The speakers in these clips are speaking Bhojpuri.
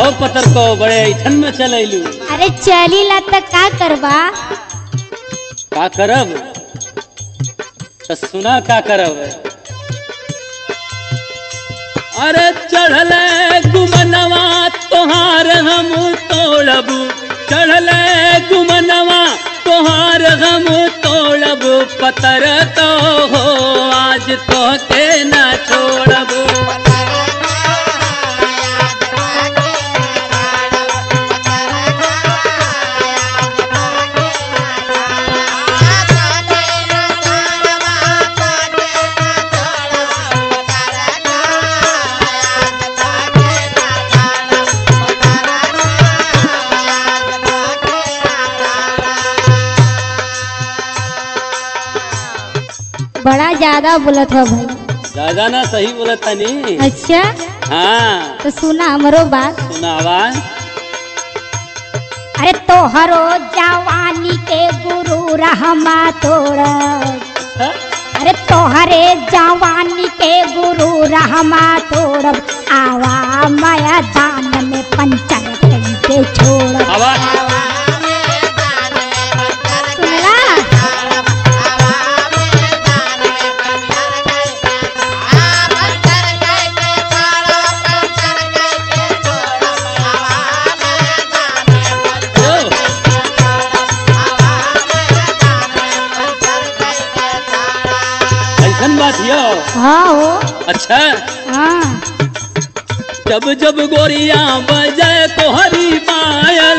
हो पतर को बड़े ऐठन में चलैलू। अरे चली ला त का करबा? का करब? तो सुना का करब। अरे चढ़ल गुमनवा तोहार हम तोड़ब, चढ़ल गुमनवा तोहार हम तोड़ब, पतर तो हो आज तो के न छोड़ब। बड़ा ज्यादा बोलत हो भाई। ज्यादा ना सही बोलत तनी। अच्छा हाँ तो सुना हमरो बात। सुनावा। अरे तोहरो जवानी के गुरु रहमा तोड़ब, अरे तोहरे जवानी के गुरु रहमा तोड़ब, आवा माया दान में पंचर के छोड़ब। आवा सुनला? ऐसन बात यो। हाँ हो। अच्छा हाँ जब जब गोरिया बजाए तो हरी पायल,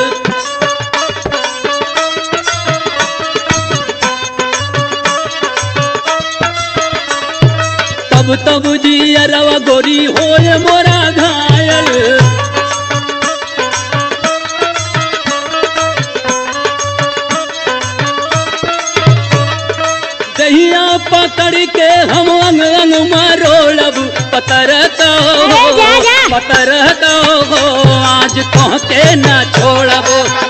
तब तब जियरवा गोरी होए मोरा घायल। दहिया पकड़ के हम अंग अंग मरोड़ब, पतर तो हो, अरे जा जा। पतर तो हो आज कह के न छोड़ब।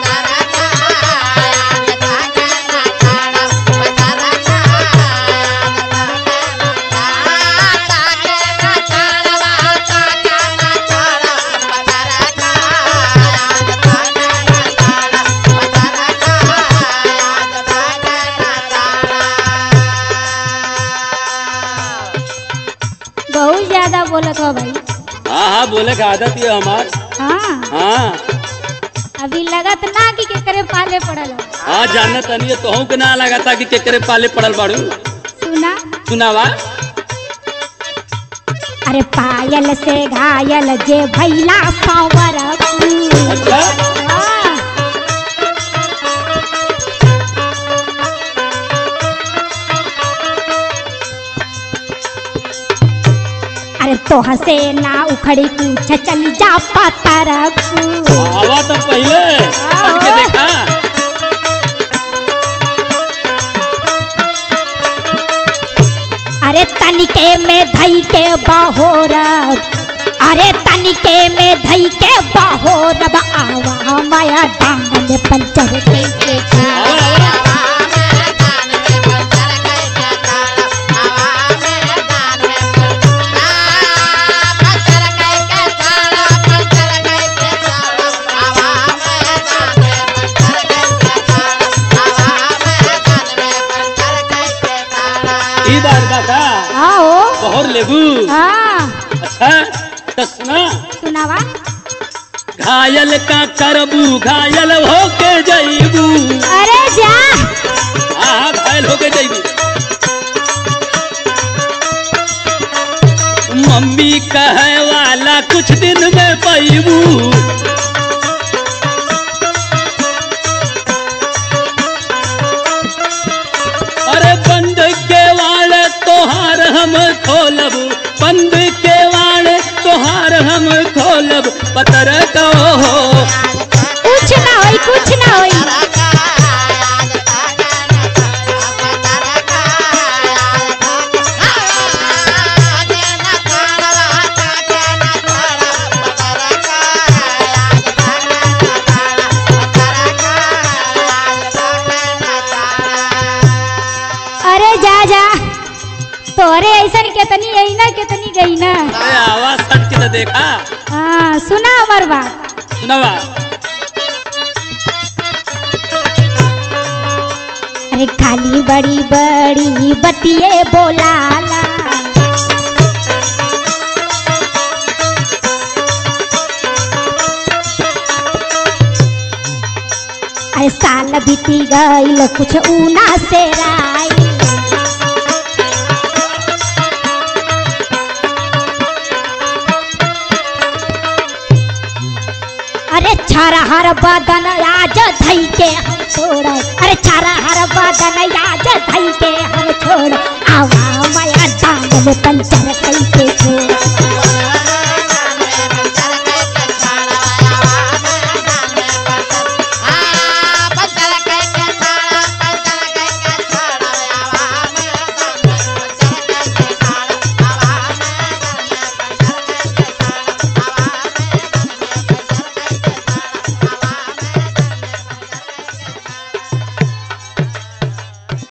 बहुत ज्यादा बोलत हो भाई। हाँ हाँ बोले का आदत ये हमार। हाँ हाँ अभी लगत ना कि केकरे पाले पड़ल हो। हाँ जानना तनी तो के ना लगाता कि केकरे पाले पड़ल बाड़ू। सुना? सुनावा। अरे पायल से घायल जे भैला पावर। अच्छा अरे तो हसे ना उखड़ी पूछ चल जा पतर। आवा तो पहले पढ़ के देखा। अरे तनिके में धई के बहोरब, अरे तनिके में धई के बहोरब, आवा माया डांग में पंचर के आवा आवा। ई बार बाका आओ। बहोर लेबू। हाँ अच्छा तो सुना। सुनावा। घायल का करबू घायल होके जईबू। अरे जा। हाँ हाँ घायल होके जईबू। मम्मी कहे वाला कुछ दिन में पैबू। अरे बंद के वाले तोहार हम खोलब, बंद के वाले तोहार हम खोलब, पतर तो हो। कुछ ना होई, कुछ ना होई। तोरे ऐसा कितनी आई ना कितनी गई ना। अरे आवाज सट के तो देखा। हाँ सुना हमार बात। सुनावा। अरे खाली बड़ी बड़ी बतिये बोलाला, अरे साल बीती गईल कुछ ऊना से राई, अरे छारा हर बदन आज धई के हम छोड़, अरे छारा हर बदन आज धई के हम छोड़, आवा माया डांग में पंचायत